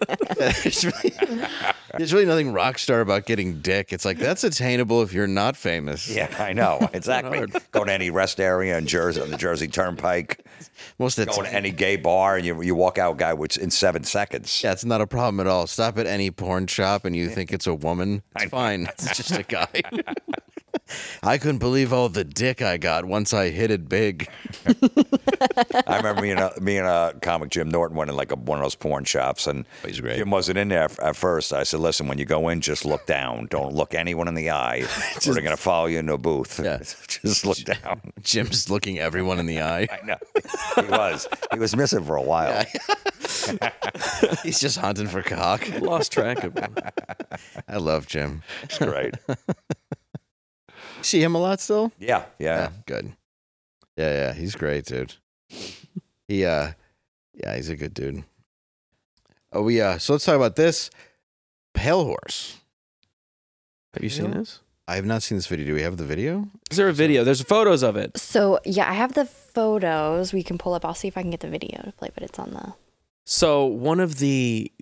There's really nothing rock star about getting dick. It's like that's attainable if you're not famous. Yeah, I know. Exactly. Go to any rest area in Jersey, on the Jersey Turnpike. Most of the Go to time. any gay bar and you walk out, guy, which in 7 seconds. Yeah, it's not a problem at all. Stop at any porn shop and you think it's a woman. It's fine. It's just a guy. I couldn't believe all the dick I got once I hit it big. I remember me and comic Jim Norton went in like one of those porn shops, and He's great. Jim wasn't in there at first. I said, "Listen, when you go in, just look down. Don't look anyone in the eye, or they're gonna follow you into a booth. Yeah. Just look down." Jim's looking everyone in the eye. I know he was missing for a while. He's just hunting for cock. Lost track of him. I love Jim. It's great. See him a lot still? Yeah. Good. Yeah, he's great, dude. He's a good dude. Oh, so let's talk about this. Pale Horse. Have you seen this? I have not seen this video. Do we have the video? Is there a video? There's photos of it. So yeah, I have the photos we can pull up. I'll see if I can get the video to play, but it's on the. So one of the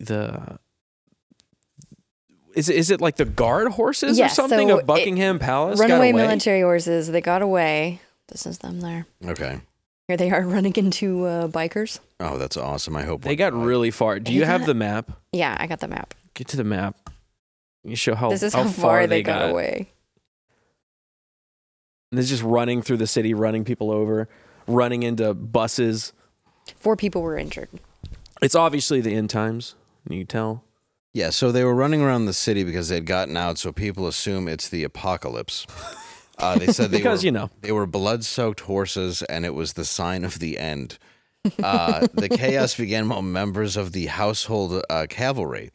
is it like the guard horses or something so of Buckingham Palace? Runaway got away? military horses. They got away. This is them there. Okay. Here they are running into bikers. Oh, that's awesome. I hope They got really far. Do you have the map? Yeah, I got the map. Get to the map. You show how This is how how far they got got away. And they're just running through the city, running people over, running into buses. 4 people were injured. It's obviously the end times. You can tell. Yeah, so they were running around the city because they'd gotten out, so people assume it's the apocalypse. They said they were blood-soaked horses, and it was the sign of the end. The chaos began while members of the household cavalry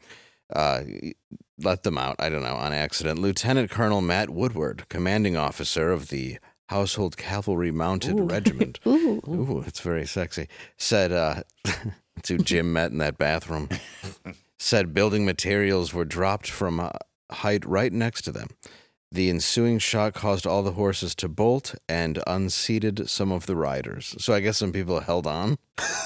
let them out, I don't know, on accident. Lieutenant Colonel Matt Woodward, commanding officer of the Household Cavalry Mounted Regiment. Ooh, it's very sexy. Said, to Jim met in that bathroom. Said building materials were dropped from a height right next to them. The ensuing shock caused all the horses to bolt and unseated some of the riders. So I guess some people held on.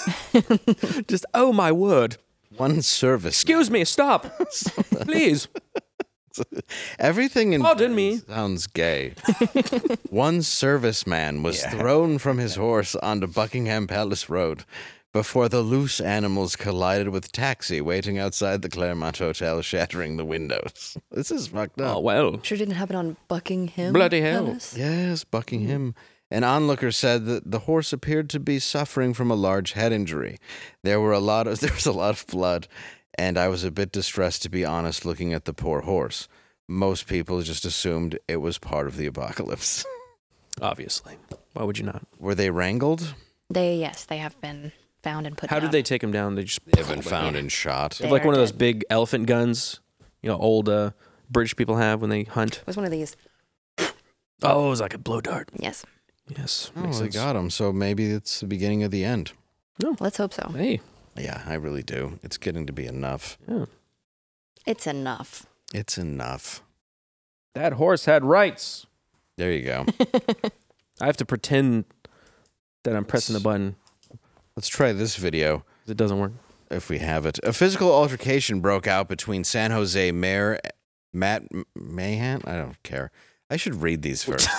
Just, oh my word. One service. Excuse me, stop. Please. Everything in Pardon me. sounds gay. One serviceman was thrown from his horse onto Buckingham Palace Road before the loose animals collided with taxi waiting outside the Claremont Hotel, shattering the windows. This is fucked up. Oh, well. Sure didn't happen on Buckingham. Bloody hell. Palace? Yes, Buckingham. An onlooker said that the horse appeared to be suffering from a large head injury. There was a lot of blood, and I was a bit distressed, to be honest, looking at the poor horse. Most people just assumed it was part of the apocalypse. Obviously. Why would you not? Were they wrangled? They have been found and put How down. did they take him down? They just They've been found and shot. They like are one of those dead. big elephant guns, old British people have when they hunt. It was one of these. Oh, it was like a blow dart. Yes. Yes. Oh, makes they sense. got him. So maybe it's the beginning of the end. Let's hope so. Hey. Yeah, I really do. It's getting to be enough. Yeah. It's enough. It's enough. That horse had rights. There you go. I have to pretend that I'm pressing the button. Let's try this video. It doesn't work. If we have it. A physical altercation broke out between San Jose Mayor Matt Mahan. I don't care. I should read these first.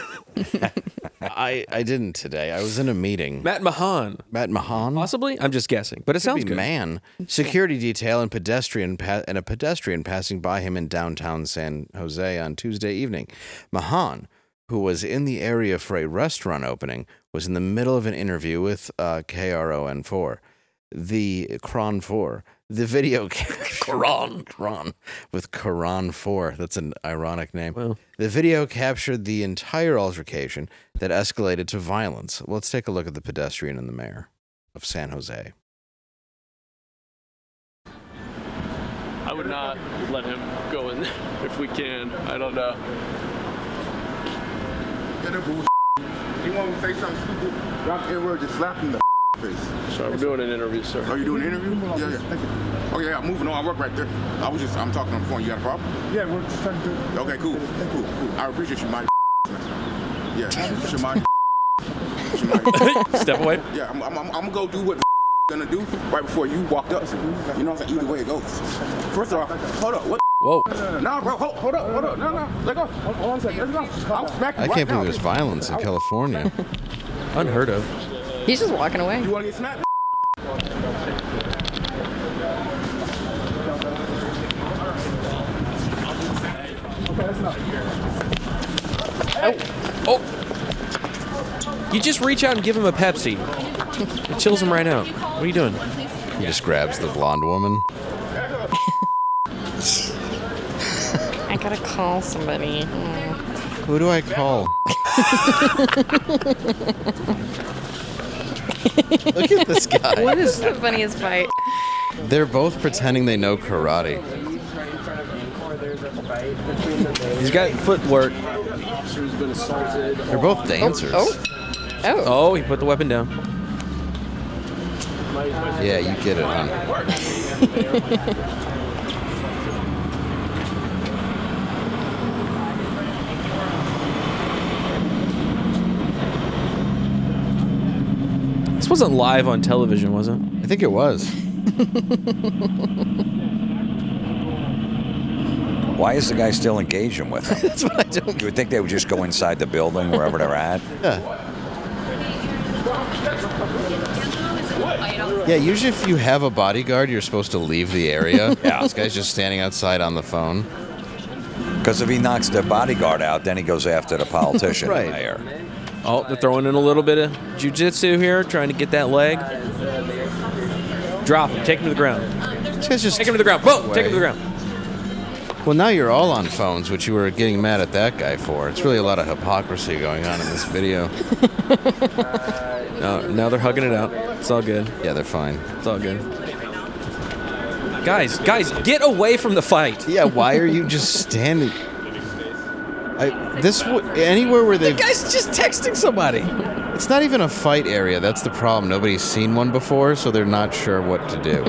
I didn't today. I was in a meeting. Matt Mahan. Matt Mahan? Possibly? I'm just guessing, but it sounds good. Man. Security detail and a pedestrian passing by him in downtown San Jose on Tuesday evening. Mahan, who was in the area for a restaurant opening, was in the middle of an interview with KRON4. The Kron 4. The video Kron with Kron 4. That's an ironic name. Well. The video captured the entire altercation that escalated to violence. Let's take a look at the pedestrian and the mayor of San Jose. I would not let him go in if we can. I don't know. Get a bullshit. You want me to say something stupid? Drop the N-word, just slap him in the face. Sorry, we're doing an interview, sir. Are you doing an interview? Yeah. Thank you. Oh, yeah, moving on. I work right there. I'm talking on the phone. You got a problem? Yeah, we're just trying to do it. Okay, cool. I appreciate you, Mike. Yeah, Shemai. Step away. Yeah, I'm gonna go do what gonna do right before you walked up. You know what I'm saying? Either way it goes. First off, hold up. What? Whoa. No, bro. Hold up. No. Let go. Hold on a second. Let's go. I'll smack you I right can't now. believe there's violence in California. Unheard of. He's just walking away. You want to get smacked? Oh. You just reach out and give him a Pepsi. It chills him right out. What are you doing? He just grabs the blonde woman. I gotta call somebody. Who do I call? Look at this guy. What is The funniest fight. They're both pretending they know karate. He's got footwork. They're both dancers. Oh. Oh, he put the weapon down. Yeah, you get it, hon. This wasn't live on television, was it? I think it was. Why is the guy still engaging with him? That's what I don't. You would think they would just go inside the building wherever they're at. Yeah, usually if you have a bodyguard, you're supposed to leave the area. Yeah. This guy's just standing outside on the phone. Because if he knocks the bodyguard out, then he goes after the politician. Right. The mayor. Oh, they're throwing in a little bit of jiu-jitsu here, trying to get that leg. Drop him. Take him to the ground. This guy's just Take him to the ground. Boom! Take him to the ground. Well, now you're all on phones, which you were getting mad at that guy for. It's really a lot of hypocrisy going on in this video. No, now they're hugging it out. It's all good. Yeah, they're fine. It's all good. Guys, get away from the fight. Yeah, why are you just standing? Anywhere where The they've... guy's just texting somebody. It's not even a fight area. That's the problem. Nobody's seen one before, so they're not sure what to do.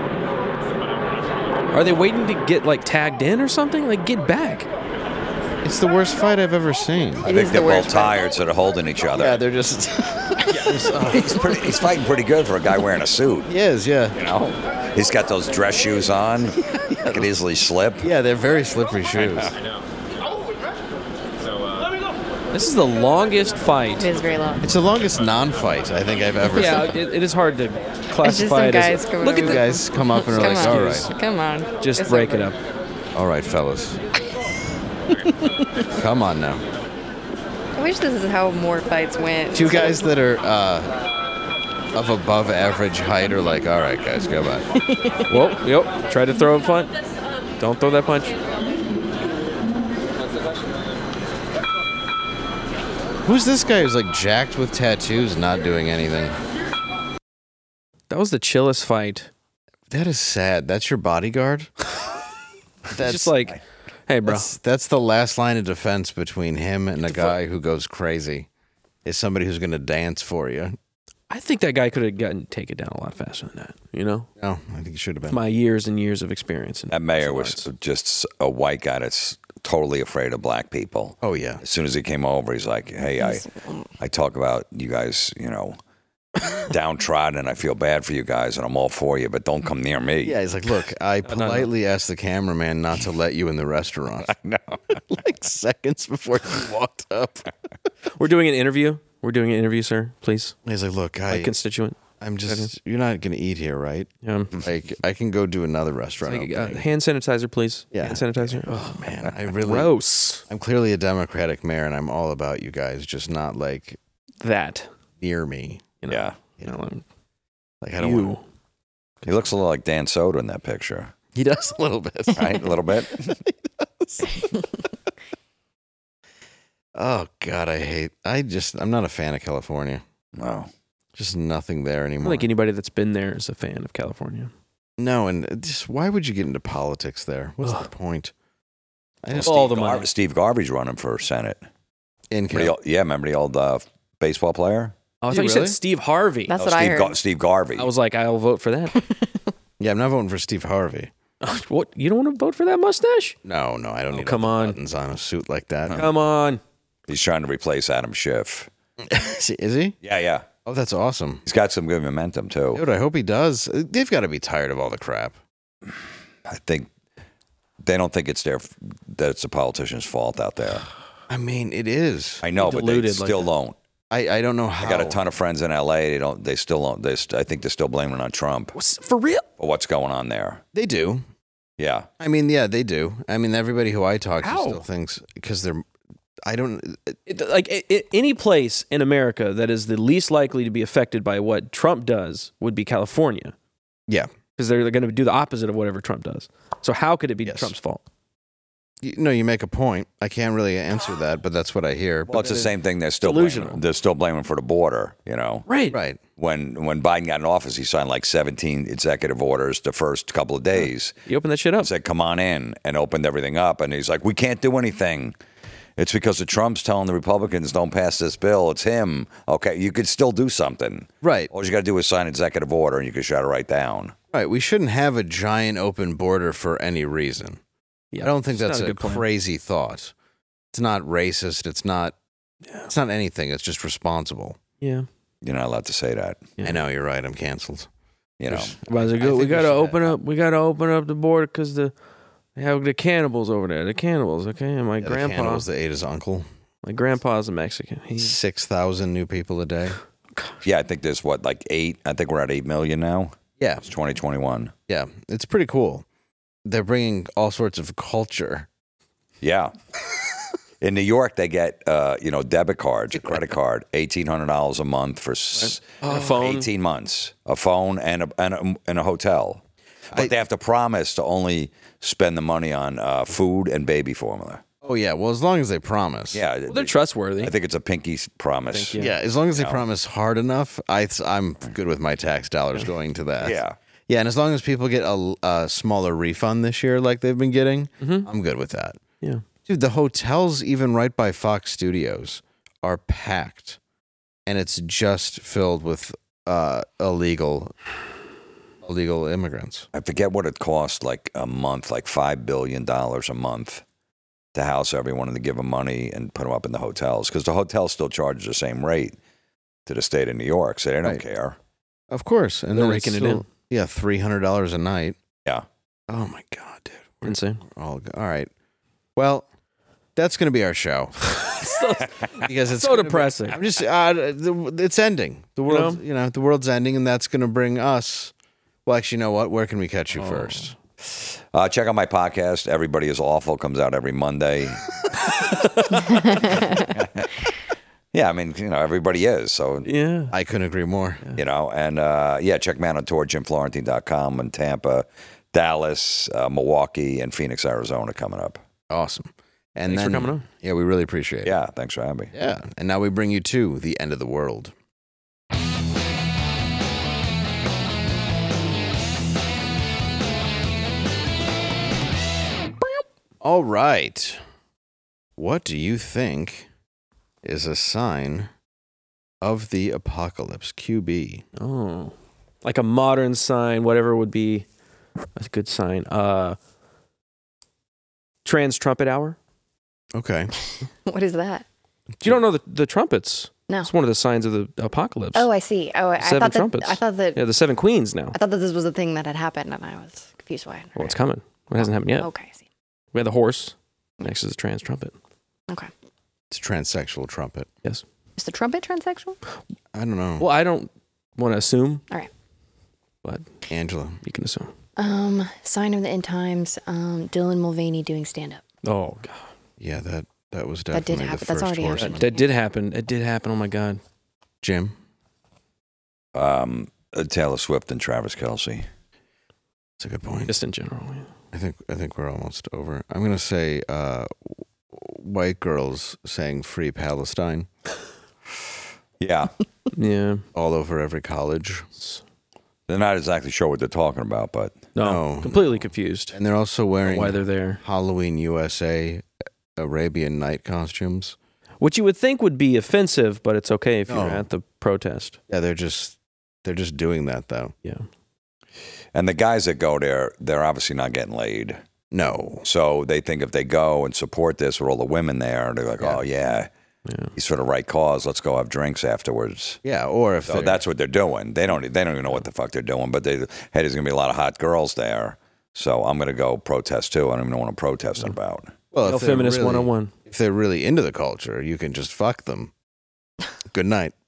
Are they waiting to get like tagged in or something? Like get back. It's the worst fight I've ever seen. I think they're both tired, so they're holding each other. Yeah, they're just... He's fighting pretty good for a guy wearing a suit. He is, yeah. You know, he's got those dress shoes on. Could easily slip. Yeah, they're very slippery shoes. This is the longest fight. It is very long. It's the longest non-fight I think I've ever Yeah, seen. it is hard to It's just classify some it guys as. going Look at over. You the guys come up and are Come like, on. all right. Come on. Just It's break over. it up. All right, fellas. Come on now. I wish this is how more fights went. Two guys that are of above average height are like, all right, guys, go back. Whoa, yep. Try to throw a punch. Don't throw that punch. Who's this guy who's like jacked with tattoos, not doing anything? That was the chillest fight. That is sad. That's your bodyguard? It's just like, hey, bro. That's the last line of defense between him and a guy who goes crazy. Is somebody who's going to dance for you. I think that guy could have gotten taken down a lot faster than that. You know, No, I think he should have been. my years and years of experience. In That mayor was martial arts. just a white guy that's totally afraid of black people. Oh, yeah. As soon as he came over, he's like, hey, I talk about you guys, you know, downtrodden, and I feel bad for you guys, and I'm all for you, but don't come near me. Yeah, he's like, look, I politely asked the cameraman not to let you in the restaurant. I know. Like seconds before he walked up. We're doing an interview. We're doing an interview, sir. Please, He's like, look, my constituent. I'm just, you're not going to eat here, right? Yeah. Like, I can go do another restaurant. Like, opening. hand sanitizer, please. Yeah. Hand sanitizer. Oh, Man, I really, gross. I'm clearly a Democratic mayor, and I'm all about you guys, just not like That. near me. You know, Yeah. You know, Like, I don't you. want. He looks a little like Dan Soder in that picture, He does a little bit. right? A little bit. Oh God, I'm not a fan of California. No. Just nothing there I anymore. don't think anybody that's been there is a fan of California. No, and just why would you get into politics there? What's the point? I just All the money. Steve Garvey's running for Senate. in Remember the old baseball player? Oh, I Is thought he you really? said Steve Harvey. That's what I heard. Steve Garvey. I was like, I'll vote for that. Yeah, I'm not voting for Steve Harvey. What? You don't want to vote for that mustache? No, I don't need come all the on. buttons on a suit like that. Come on. He's trying to replace Adam Schiff. Is he? Yeah. Oh, that's awesome. He's got some good momentum, too. Dude, I hope he does. They've got to be tired of all the crap. I think they don't think that it's the politicians' fault out there. I mean, it is. I know, but they still don't. I don't know how. I got a ton of friends in L.A. They still don't. I think they're still blaming it on Trump. For real? For what's going on there. They do. Yeah. I mean, yeah, they do. I mean, everybody who I talk to How? still thinks because they're. I don't. Any place in America that is the least likely to be affected by what Trump does would be California. Yeah. Because they're going to do the opposite of whatever Trump does. So how could it be Trump's fault? You make a point. I can't really answer that, but that's what I hear. Well, it's the same thing. They're still delusional. blaming, they're still blaming for the border. You know, Right. Right. When Biden got in office, he signed like 17 executive orders the first couple of days. You open that shit up. Said, "Come on in," and opened everything up. And he's like, "We can't do anything. It's because of Trump's telling the Republicans don't pass this bill. It's him. Okay, you could still do something. Right. All you got to do is sign an executive order, and you can shut it right down." Right. We shouldn't have a giant open border for any reason. Yeah, I don't think it's that's not a good plan. crazy thought. It's not racist. It's not. It's not anything. It's just responsible. Yeah. You're not allowed to say that. Yeah. I know you're right. I'm canceled. You know. We I think got we to should open up. We got to open up the border because they have the cannibals over there. The cannibals, okay. And my The grandpa, cannibals that ate his uncle. my grandpa's a Mexican. He's 6,000 new people a day. Yeah, I think there's like 8. I think we're at 8 million now. Yeah. It's 2021. Yeah. It's pretty cool. They're bringing all sorts of culture. Yeah. In New York, they get debit cards, a credit card, $1,800 a month for a phone. 18 months, a phone and a hotel. But they have to promise to only spend the money on food and baby formula. Oh, yeah. Well, as long as they promise. Yeah, Well, they're trustworthy. I think it's a pinky promise. Thank you. Yeah. As long as they promise hard enough, I'm good with my tax dollars going to that. Yeah. Yeah. And as long as people get a smaller refund this year like they've been getting, I'm good with that. Yeah. Dude, the hotels, even right by Fox Studios, are packed. And it's just filled with illegal immigrants. I forget what it cost, like a month, like $5 billion a month to house everyone and to give them money and put them up in the hotels. Because the hotel still charges the same rate to the state of New York, so they don't Right. care. Of course. And They're then it's raking it still- in. Yeah, $300 a night. Yeah. Oh, my God, dude. Insane. All right. Well, that's going to be our show. Because it's So gonna depressing. I'm just it's ending. The world, the world's ending, and that's going to bring us. Well, actually, you know what? Where can we catch you first? Check out my podcast. Everybody is Awful. Comes out every Monday. Yeah, I mean, everybody is. So, Yeah. I couldn't agree more. and check me out on tour, JimFlorentine.com in Tampa, Dallas, Milwaukee, and Phoenix, Arizona coming up. Awesome. And Thanks for then, coming on. Yeah, we really appreciate it. Yeah, thanks for having me. Yeah. And now we bring you to the end of the world. All right. What do you think is a sign of the apocalypse? QB. Oh. Like a modern sign, whatever would be a good sign. Trans trumpet hour. Okay. What is that? You don't know the trumpets? No. It's one of the signs of the apocalypse. Oh, I see. Oh, I Seven thought that. trumpets. I thought that. Yeah, the 7 queens now. I thought that this was a thing that had happened, and I was confused why. Well, it's coming. It hasn't happened yet. Okay, I see. We had the horse next to the trans trumpet. Okay. It's a transsexual trumpet. Yes. Is the trumpet transsexual? I don't know. Well, I don't want to assume, All right. but Angela. you can assume. Sign of the end times. Dylan Mulvaney doing stand up. Oh, God. Yeah, that was That did definitely happen. the That's first already horseman. happened. That did happen. It did happen. Oh, my God. Jim. Taylor Swift and Travis Kelce. That's a good point. Just in general. Yeah. I think we're almost over. I'm gonna say white girls saying "Free Palestine" Yeah. Yeah. all over every college, They're not exactly sure what they're talking about, but No, No. completely confused. and they're also wearing Why they're there. Halloween USA Arabian Night costumes. Which you would think would be offensive, but it's okay if you're No. at the protest. Yeah, they're just doing that though. Yeah. and the guys that go there, they're obviously not getting laid. No, So they think if they go and support this with all the women there, they're like, oh, yeah, He's for the right cause. Let's go have drinks afterwards. Yeah, or if So that's what they're doing. They don't even know what the fuck they're doing. But hey, there's gonna be a lot of hot girls there. So I'm gonna go protest too. I don't even know what I'm protesting about. well, Male if they're feminist really- 101. If they're really into the culture, you can just fuck them. Good night.